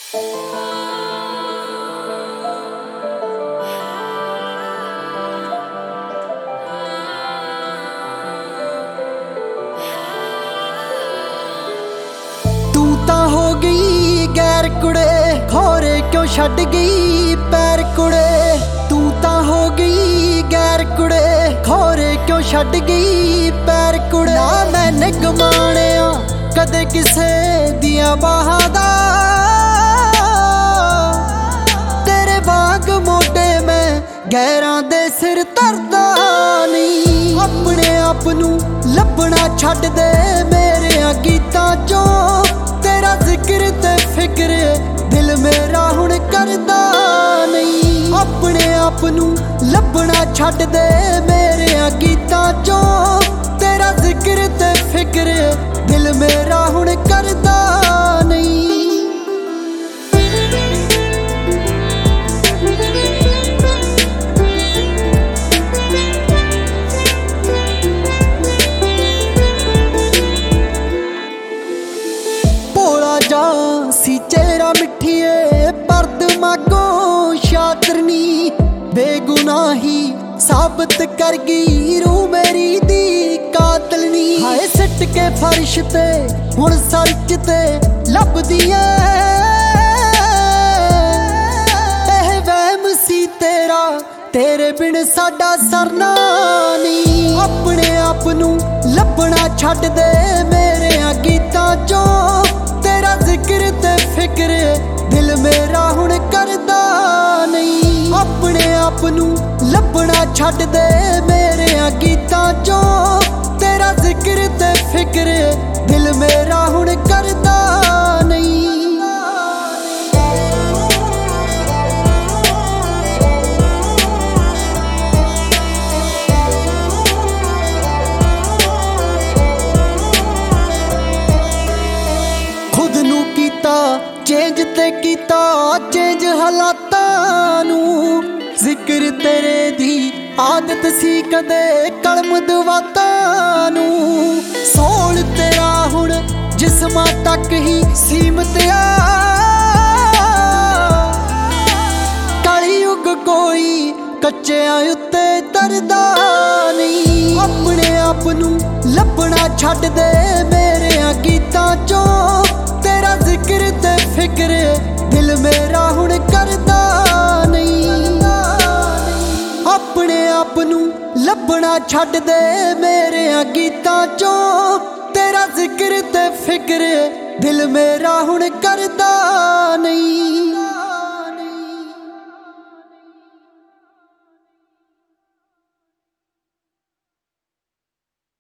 तू तां हो गई गैर कुड़े, खोरे क्यों छड्ड गई पैर कुड़े। तू तां हो गई गैर कुड़े, खोरे क्यों छड्ड गई पैर कुड़े। ना मैंने गमाणिया कदे किसे दियां बाहां दा, तेरे वांग मोढे मैं गैरां दे सिर धरदा नहीं। अपने आप नूं लभना छड्ड दे मेरे गीतां चों, तेरा जिक्र ते फिक्र दिल मेरा हुण करदा नहीं। अपने आप नूं लभना छड्ड दे मेरे गीतां चों, तेरा जिक्र ते फिक्र दिल मेरा हुण करदा नहीं। सी चेहरा मिठिए पर दिमागों शातरनी, बेगुनाही साबित कर गई रू मेरी दी कातलनी। हाय सिट के फर्श ते हुण सड़क ते लभदी ऐ, एह वहम सी तेरा तेरे बिन साडा सरना नहीं। अपने आप नूं लभना छड्ड दे मेरे गीतां चों, तेरा जिक्र ते फिक्र दिल मेरा हुण करदा नहीं। अपने आप नूं लभना छड्ड दे मेरे गीतां चों, तेरा जिक्र ते फिक्र दिल मेरा हुण करदा नहीं। चेंज ते कीता चेंज हालातां नूं, जिक्र तेरे दी आदत सी कदे कलम दवातां नूं। सोल तेरा हुण जिस्मां तक ही सीमत आ, कलयुग कोई कच्चियां उत्ते तरदा नहीं। अपने आप नूं लभना छड्ड दे मेरे गीतां चों, तेरा जिक्र ते फिक्र दिल मेरा हुण करदा नहीं। अपने आप नूं लभना छड्ड दे मेरे गीतां चों, तेरा जिक्र ते फिक्र दिल मेरा हुण करदा